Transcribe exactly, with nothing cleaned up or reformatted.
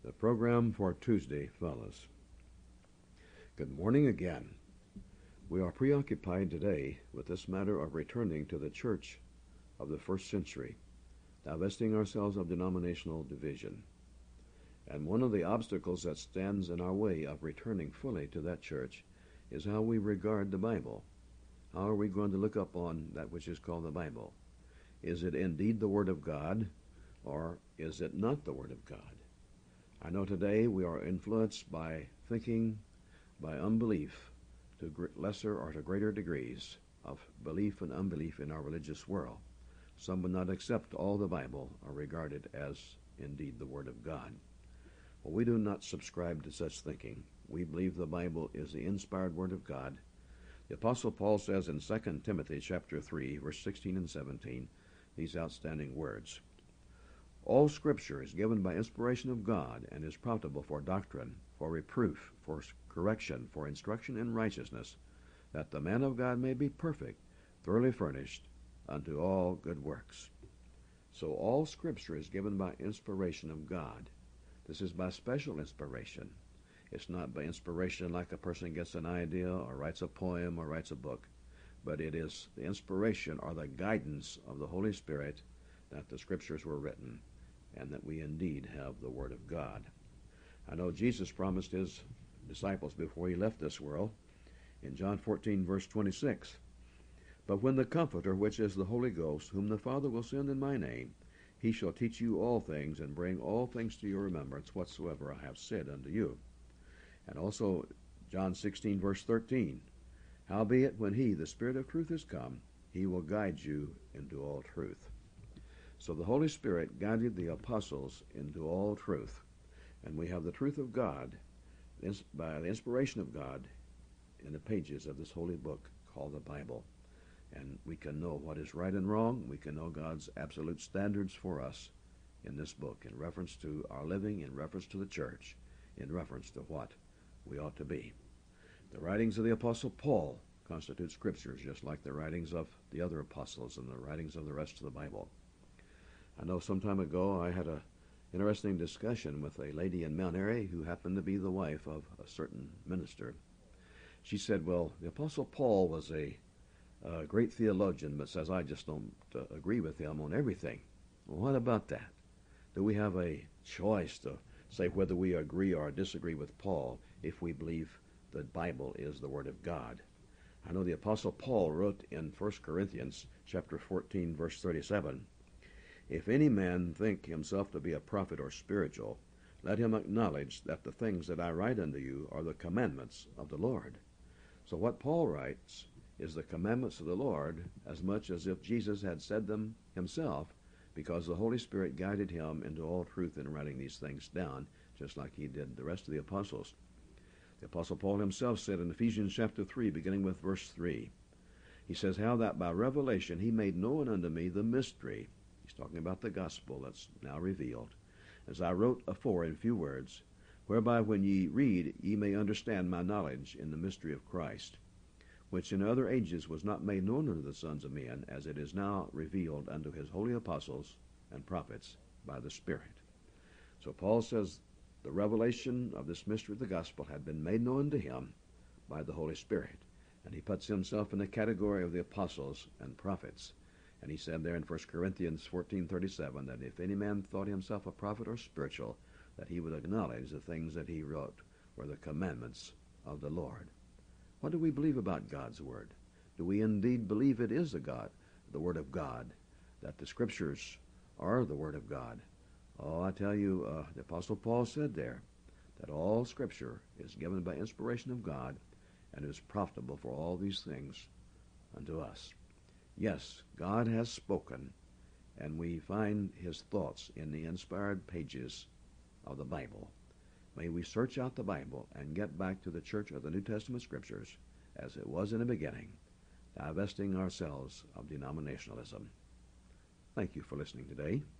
The program for Tuesday follows. Good morning again. We are preoccupied today with this matter of returning to the church of the first century, divesting ourselves of denominational division. And one of the obstacles that stands in our way of returning fully to that church is how we regard the Bible. How are we going to look up on that which is called the Bible? Is it indeed the Word of God, or is it not the Word of God? I know today we are influenced by thinking, by unbelief, to lesser or to greater degrees of belief and unbelief in our religious world. Some would not accept all the Bible or regard it as indeed the Word of God. Well, we do not subscribe to such thinking. We believe the Bible is the inspired Word of God. The Apostle Paul says in Second Timothy chapter three, verse sixteen and seventeen, these outstanding words. All Scripture is given by inspiration of God and is profitable for doctrine, for reproof, for correction, for instruction in righteousness, that the man of God may be perfect, thoroughly furnished unto all good works. So all Scripture is given by inspiration of God. This is by special inspiration. It's not by inspiration like a person gets an idea or writes a poem or writes a book, but it is the inspiration or the guidance of the Holy Spirit that the Scriptures were written, and that we indeed have the Word of God. I know Jesus promised his disciples before he left this world in John fourteen, verse twenty-six, But when the Comforter, which is the Holy Ghost, whom the Father will send in my name, he shall teach you all things, and bring all things to your remembrance whatsoever I have said unto you. And also John sixteen, verse thirteen, Howbeit, when he, the Spirit of truth, is come, he will guide you into all truth. So the Holy Spirit guided the apostles into all truth, and we have the truth of God by the inspiration of God in the pages of this holy book called the Bible. And we can know what is right and wrong. We can know God's absolute standards for us in this book in reference to our living, in reference to the church, in reference to what we ought to be. The writings of the Apostle Paul constitute scriptures, just like the writings of the other apostles and the writings of the rest of the Bible. I know some time ago I had an interesting discussion with a lady in Mount Airy who happened to be the wife of a certain minister. She said, well, the Apostle Paul was a, a great theologian, but says, I just don't uh, agree with him on everything. Well, what about that? Do we have a choice to say whether we agree or disagree with Paul if we believe the Bible is the Word of God? I know the Apostle Paul wrote in First Corinthians chapter fourteen, verse thirty-seven, If any man think himself to be a prophet or spiritual, let him acknowledge that the things that I write unto you are the commandments of the Lord. So what Paul writes is the commandments of the Lord as much as if Jesus had said them himself, because the Holy Spirit guided him into all truth in writing these things down, just like he did the rest of the apostles. The Apostle Paul himself said in Ephesians chapter three, beginning with verse three, he says, How that by revelation he made known unto me the mystery. He's talking about the gospel that's now revealed. As I wrote afore in few words, whereby when ye read, ye may understand my knowledge in the mystery of Christ, which in other ages was not made known unto the sons of men, as it is now revealed unto his holy apostles and prophets by the Spirit. So Paul says the revelation of this mystery of the gospel had been made known to him by the Holy Spirit. And he puts himself in the category of the apostles and prophets. And he said there in First Corinthians fourteen thirty-seven that if any man thought himself a prophet or spiritual, that he would acknowledge the things that he wrote were the commandments of the Lord. What do we believe about God's Word? Do we indeed believe it is the God, the Word of God, that the Scriptures are the Word of God? Oh, I tell you, uh, the Apostle Paul said there that all Scripture is given by inspiration of God and is profitable for all these things unto us. Yes, God has spoken, and we find his thoughts in the inspired pages of the Bible. May we search out the Bible and get back to the church of the New Testament Scriptures as it was in the beginning, divesting ourselves of denominationalism. Thank you for listening today.